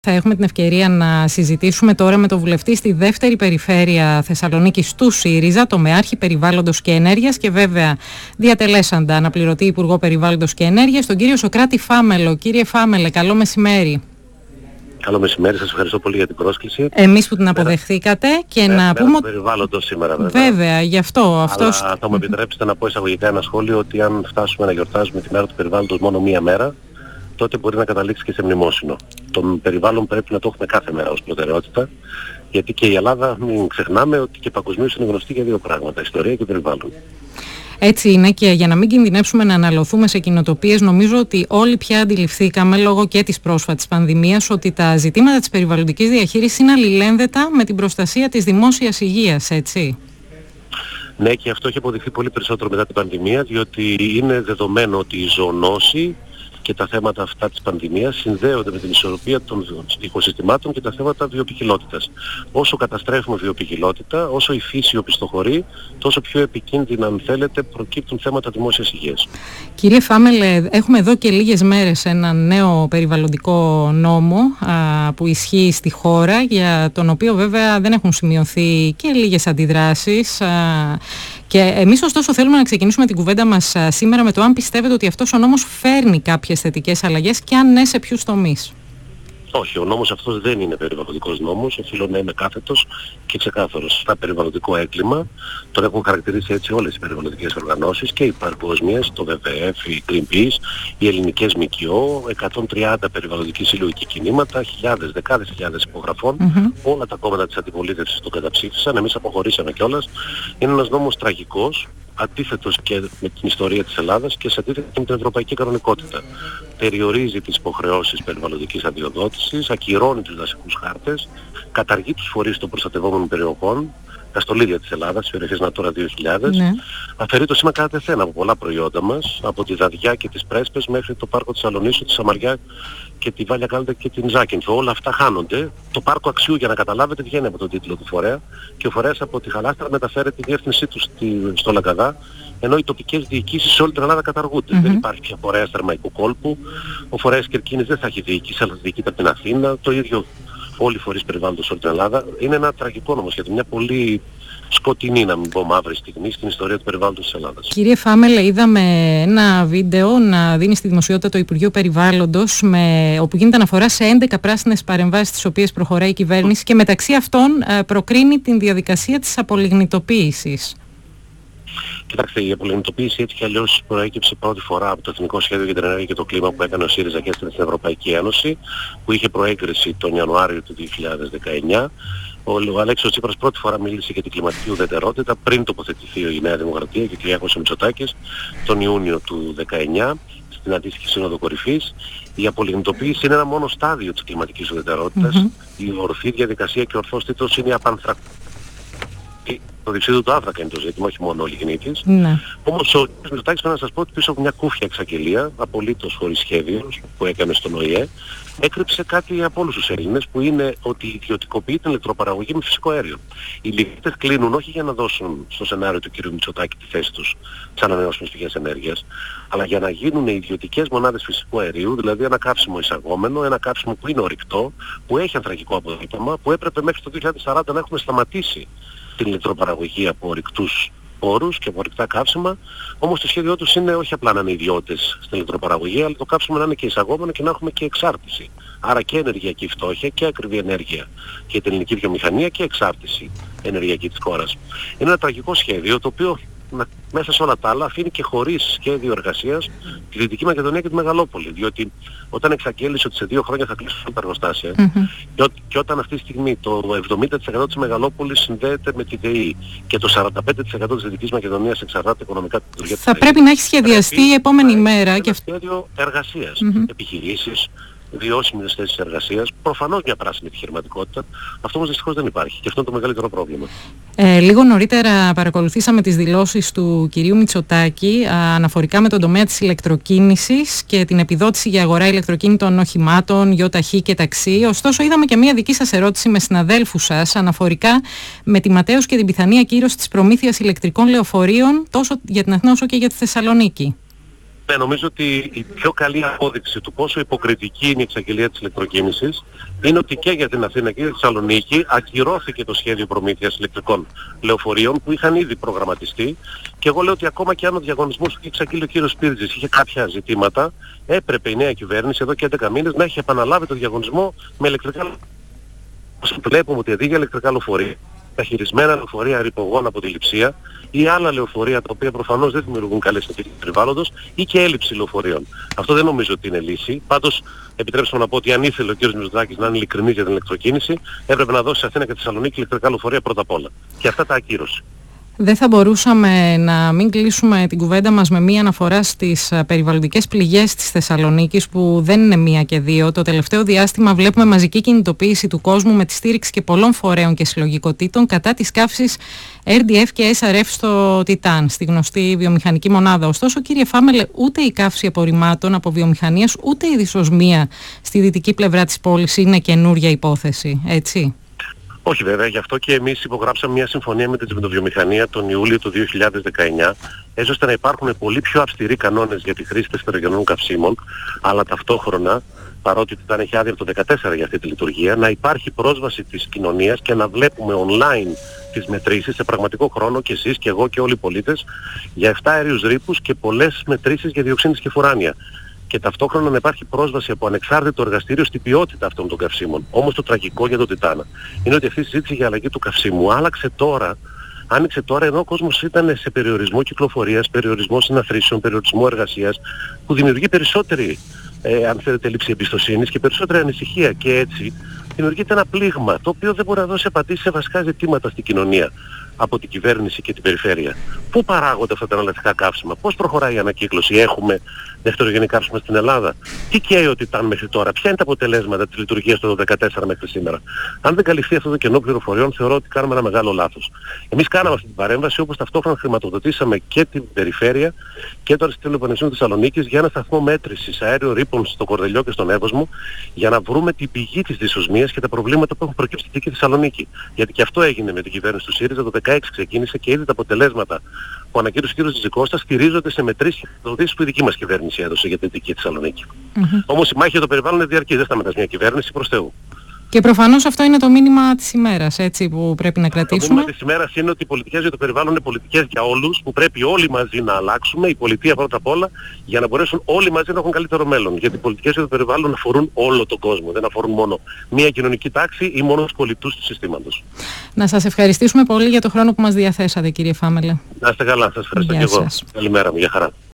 Θα έχουμε την ευκαιρία να συζητήσουμε τώρα με τον βουλευτή στη δεύτερη περιφέρεια Θεσσαλονίκης του ΣΥΡΙΖΑ, τομεάρχη περιβάλλοντος και ενέργειας και βέβαια διατελέσαντα αναπληρωτή Υπουργό Περιβάλλοντος και Ενέργειας, τον κύριο Σωκράτη Φάμελο. Κύριε Φάμελε, καλό μεσημέρι. Καλό μεσημέρι, σας ευχαριστώ πολύ για την πρόσκληση. Εμείς που την αποδεχθήκατε και να πούμε. Μέρα περιβάλλοντος σήμερα, βέβαια. Βέβαια, γι' αυτό. Αλλά θα μου επιτρέψετε να πω εισαγωγικά ένα σχόλιο ότι αν φτάσουμε να γιορτάζουμε τη μέρα του περιβάλλοντος μόνο μία μέρα, τότε μπορεί να καταλήξει και σε μνημόσυνο. Το περιβάλλον πρέπει να το έχουμε κάθε μέρα ως προτεραιότητα, γιατί και η Ελλάδα, μην ξεχνάμε ότι και παγκοσμίως είναι γνωστή για δύο πράγματα, ιστορία και περιβάλλον. Έτσι είναι, και για να μην κινδυνεύσουμε να αναλωθούμε σε κοινοτοπίες, νομίζω ότι όλοι πια αντιληφθήκαμε, λόγω και της πρόσφατης πανδημίας, ότι τα ζητήματα της περιβαλλοντικής διαχείρισης είναι αλληλένδετα με την προστασία της δημόσιας υγείας, έτσι. Ναι, και αυτό έχει αποδειχθεί πολύ περισσότερο μετά την πανδημία, διότι είναι δεδομένο ότι η ζωονόση και τα θέματα αυτά της πανδημίας συνδέονται με την ισορροπία των οικοσυστημάτων και τα θέματα βιοποικιλότητας. Όσο καταστρέφουμε βιοποικιλότητα, όσο η φύση οπισθοχωρεί, τόσο πιο επικίνδυνα, αν θέλετε, προκύπτουν θέματα δημόσιας υγείας. Κύριε Φάμελε, έχουμε εδώ και λίγες μέρες ένα νέο περιβαλλοντικό νόμο που ισχύει στη χώρα, για τον οποίο βέβαια δεν έχουν σημειωθεί και λίγες αντιδράσεις. Και εμείς ωστόσο θέλουμε να ξεκινήσουμε την κουβέντα μας σήμερα με το αν πιστεύετε ότι αυτός ο νόμος φέρνει κάποιες θετικές αλλαγές και αν ναι, σε ποιους τομείς. Όχι, ο νόμος αυτός δεν είναι περιβαλλοντικός νόμος, οφείλω να είναι κάθετος και ξεκάθαρος. Στα περιβαλλοντικό έγκλημα τον έχουν χαρακτηρίσει έτσι όλες οι περιβαλλοντικές οργανώσεις και οι παγκόσμιες, το WWF, η Greenpeace, οι ελληνικές ΜΚΟ, 130 περιβαλλοντικοί συλλογικοί κινήματα, δεκάδες χιλιάδες υπογραφών, όλα τα κόμματα της αντιπολίτευσης τον καταψήφισαν, εμείς αποχωρήσαμε κιόλας. Είναι ένας νόμος τραγικός, αντίθετος και με την ιστορία της Ελλάδας και σε αντίθεση με την ευρωπαϊκή κανονικότητα. Περιορίζει τις υποχρεώσεις περιβαλλοντικής αδειοδότησης, ακυρώνει τους δασικούς χάρτες, καταργεί τους φορείς των προστατευόμενων περιοχών, τα στολίδια της Ελλάδας, τις περιοχές Natura 2000, αφαιρεί το σήμα κάθε τεθέν από πολλά προϊόντα μας, από τη Δαδιά και τις Πρέσπες μέχρι το πάρκο της Αλονίσου, τη Σαμαριά και τη Βάλια Κάλντα και την Ζάκυνθο. Όλα αυτά χάνονται. Το πάρκο Αξιού, για να καταλάβετε, βγαίνει από τον τίτλο του φορέα και ο φορέας από τη Χαλάστρα μεταφέρει τη διεύθυνσή του στο Λαγκαδά, ενώ οι τοπικές διοικήσεις σε όλη την Ελλάδα καταργούνται. Δεν υπάρχει πια φορέας Θερμαϊκού Κόλπου, ο φορέας Κερκίνης δεν θα έχει διοίκηση, αλλά θα διοικείται από την Αθήνα, το ίδιο όλοι οι φορείς περιβάλλοντος σε όλη την Ελλάδα. Είναι ένα τραγικό νόμος, γιατί μια πολύ σκοτεινή, να μην πω μαύρη στιγμή, στην ιστορία του περιβάλλοντος της Ελλάδας. Κύριε Φάμελε, είδαμε ένα βίντεο να δίνει στη δημοσιότητα το Υπουργείο Περιβάλλοντος, όπου γίνεται αναφορά σε 11 πράσινες παρεμβάσεις τις οποίες προχωράει η κυβέρνηση και μεταξύ αυτών προκρίνει την διαδικασία της απολιγνητοποίησης. Κοιτάξτε, η απολιγνητοποίηση έτσι κι αλλιώς προέκυψε πρώτη φορά από το Εθνικό Σχέδιο για την Ενέργεια και το Κλίμα που έκανε ο ΣΥΡΙΖΑ και στην Ευρωπαϊκή Ένωση, που είχε προέγκριση τον Ιανουάριο του 2019. Ο Αλέξης Τσίπρας πρώτη φορά μίλησε για την κλιματική ουδετερότητα πριν τοποθετηθεί η Νέα Δημοκρατία και ο Κυριάκος Μητσοτάκης τον Ιούνιο του 2019 στην αντίστοιχη Σύνοδο Κορυφής. Η απολιγνητοποίηση είναι ένα μόνο στάδιο της κλιματικής ουδετερότητας. Η ορθή διαδικασία και ο ορθός τίτλος είναι η απανθρακοποίηση. Το διοξείδιο του άνθρακα είναι το ζήτημα, όχι μόνο ο λιγνίτης. Όμως ο κ. Μητσοτάκης, πρέπει να σας πω ότι πίσω από μια κούφια εξαγγελία, απολύτως χωρίς σχέδιο, που έκανε στον ΟΗΕ, έκρυψε κάτι από όλους τους Έλληνες, που είναι ότι ιδιωτικοποιεί την ηλεκτροπαραγωγή με φυσικό αέριο. Οι λιγνίτες κλείνουν όχι για να δώσουν στο σενάριο του κ. Μητσοτάκη τη θέση τους στις ανανεώσιμες πηγές ενέργειας, αλλά για να γίνουν ιδιωτικές μονάδες φυσικού αερίου, δηλαδή ένα καύσιμο εισαγόμενο, ένα καύσιμο που είναι ορυκτό, που έχει ανθρακικό αποτύπωμα, που έπρεπε μέχρι το 2040 να έχουμε σταματήσει την ηλεκτροπαραγωγή από ορυκτούς πόρους και από ορυκτά καύσιμα. Όμως το σχέδιό τους είναι όχι απλά να είναι ιδιώτες στην ηλεκτροπαραγωγή, αλλά το καύσιμο να είναι και εισαγόμενο και να έχουμε και εξάρτηση. Άρα και ενεργειακή φτώχεια και ακριβή ενέργεια για την ελληνική βιομηχανία και εξάρτηση ενεργειακή της χώρας. Είναι ένα τραγικό σχέδιο το οποίο μέσα σε όλα τα άλλα αφήνει και χωρίς σχέδιο εργασίας τη Δυτική Μακεδονία και τη Μεγαλόπολη. Διότι όταν εξαγγέλισε ότι σε 2 χρόνια θα κλείσουν τα εργοστάσια και όταν αυτή τη στιγμή το 70% της Μεγαλόπολης συνδέεται με τη ΔΕΗ και το 45% της Δυτικής Μακεδονίας εξαρτάται οικονομικά από τη λειτουργία της ΔΕΗ, θα πρέπει να έχει σχεδιαστεί η επόμενη μέρα και αυτό. Σχέδιο εργασίας, επιχειρήσεις, βιώσιμες θέσεις εργασίας, προφανώς μια πράσινη επιχειρηματικότητα. Αυτό όμως δυστυχώς δεν υπάρχει και αυτό είναι το μεγαλύτερο πρόβλημα. Λίγο νωρίτερα παρακολουθήσαμε τις δηλώσεις του κυρίου Μητσοτάκη αναφορικά με τον τομέα της ηλεκτροκίνησης και την επιδότηση για αγορά ηλεκτροκίνητων οχημάτων, ΙΟΤΑΧΗ και ταξί. Ωστόσο, είδαμε και μία δική σας ερώτηση με συναδέλφους σας αναφορικά με τη ματέως και την πιθανή ακύρωση της προμήθειας ηλεκτρικών λεωφορείων τόσο για την Αθήνα όσο και για τη Θεσσαλονίκη. Ναι, νομίζω ότι η πιο καλή απόδειξη του πόσο υποκριτική είναι η εξαγγελία της ηλεκτροκίνησης είναι ότι και για την Αθήνα και για τη Θεσσαλονίκη ακυρώθηκε το σχέδιο προμήθειας ηλεκτρικών λεωφορείων που είχαν ήδη προγραμματιστεί, και εγώ λέω ότι ακόμα και αν ο διαγωνισμός που είχε εξαγγείλει ο κύριος Σπίρτζης είχε κάποια ζητήματα, έπρεπε η νέα κυβέρνηση εδώ και 11 μήνες να έχει επαναλάβει το διαγωνισμό με ηλεκτρικά λεωφορεία. Βλέπουμε ότι αντί για ηλεκτρικά λεωφορεία, τα χειρισμένα λεωφορεία ρηπογόνα από τη Λειψία ή άλλα λεωφορεία τα οποία προφανώς δεν δημιουργούν καλές συνθήκες περιβάλλοντος ή και έλλειψη λεωφορείων. Αυτό δεν νομίζω ότι είναι λύση. Πάντως, επιτρέψτε μου να πω ότι αν ήθελε ο κ. Μητσοτάκης να είναι ειλικρινής για την ηλεκτροκίνηση, έπρεπε να δώσει σε Αθήνα και Θεσσαλονίκη ηλεκτρικά λεωφορεία πρώτα απ' όλα. Και αυτά τα ακύρωσε. Δεν θα μπορούσαμε να μην κλείσουμε την κουβέντα μας με μία αναφορά στις περιβαλλοντικές πληγές της Θεσσαλονίκης, που δεν είναι μία και δύο. Το τελευταίο διάστημα βλέπουμε μαζική κινητοποίηση του κόσμου με τη στήριξη και πολλών φορέων και συλλογικοτήτων κατά της καύσης RDF και SRF στο Τιτάν, στη γνωστή βιομηχανική μονάδα. Ωστόσο, κύριε Φάμελε, ούτε η καύση απορριμμάτων από βιομηχανίες, ούτε η δυσοσμία στη δυτική πλευρά της πόλης είναι καινούρια υπόθεση, έτσι? Όχι βέβαια, γι' αυτό και εμείς υπογράψαμε μια συμφωνία με την τσιμεντοβιομηχανία τον Ιούλιο του 2019, έτσι ώστε να υπάρχουν πολύ πιο αυστηροί κανόνες για τη χρήση δευτερογενών καυσίμων, αλλά ταυτόχρονα, παρότι ήταν έχει άδεια από το 2014 για αυτή τη λειτουργία, να υπάρχει πρόσβαση της κοινωνίας και να βλέπουμε online τις μετρήσεις σε πραγματικό χρόνο, και εσείς και εγώ και όλοι οι πολίτες, για 7 αέριους ρήπους και πολλές μετρήσεις για διοξίνης και φουράνια. Και ταυτόχρονα να υπάρχει πρόσβαση από ανεξάρτητο εργαστήριο στην ποιότητα αυτών των καυσίμων. Όμως το τραγικό για το Τιτάνα είναι ότι αυτή η συζήτηση για αλλαγή του καυσίμου άνοιξε τώρα ενώ ο κόσμος ήταν σε περιορισμό κυκλοφορίας, περιορισμό συναθρήσεων, περιορισμό εργασίας, που δημιουργεί περισσότερη, αν θέλετε, έλλειψη εμπιστοσύνης και περισσότερη ανησυχία, και έτσι δημιουργείται ένα πλήγμα το οποίο δεν μπορεί να δώσει απαντήσεις σε βασικά ζητήματα στην κοινωνία από την κυβέρνηση και την περιφέρεια. Πού παράγονται αυτά τα εναλλακτικά καύσιμα, πώς προχωράει η ανακύκλωση, έχουμε δευτερογενή καύσιμα στην Ελλάδα, τι καίει ο Τιτάν μέχρι τώρα, ποια είναι τα αποτελέσματα της λειτουργίας του 2014 μέχρι σήμερα. Αν δεν καλυφθεί αυτό το κενό πληροφοριών, θεωρώ ότι κάνουμε ένα μεγάλο λάθος. Εμείς κάναμε αυτή την παρέμβαση, όπως ταυτόχρονα χρηματοδοτήσαμε και την περιφέρεια και το Αριστείλο Πανεπιστήμιο Θεσσαλονίκης για ένα σταθμό μέτρησης αέριων ρήπων στο Κορδελιό και στον Εύωσμο, για να βρούμε την πηγή της δυσοσμίας και τα προβλήματα που έχουν προκύψει στη Θεσσαλονίκη. Γιατί και αυτό έγινε με την κυβέρνηση του ΣΥΡΙΖΑ, το 2016 ξεκίνησε, και ήδη τα αποτελέσματα που ανακοίνωσε ο κ. Τζικώστα στηρίζονται σε μετρήσεις και χρηματοδοτήσεις που η δική μας κυβέρνηση έδωσε για την Δυτική Θεσσαλονίκη. Όμως η μάχη για το περιβάλλον είναι διαρκής, δεν σταματάς μια κυβέρνηση, προς Θεού. Και προφανώς αυτό είναι το μήνυμα της ημέρας, έτσι, που πρέπει να κρατήσουμε. Το μήνυμα της ημέρας είναι ότι οι πολιτικές για το περιβάλλον είναι πολιτικές για όλους, που πρέπει όλοι μαζί να αλλάξουμε, η πολιτεία πρώτα απ' όλα, για να μπορέσουν όλοι μαζί να έχουν καλύτερο μέλλον. Γιατί οι πολιτικές για το περιβάλλον αφορούν όλο τον κόσμο, δεν αφορούν μόνο μία κοινωνική τάξη ή μόνο τους πολιτούς του συστήματος. Να σας ευχαριστήσουμε πολύ για το χρόνο που μας διαθέσατε, κύριε Φάμελε. Να είστε καλά, σας ευχαριστώ και εγώ. Καλημέρα μου, για χαρά.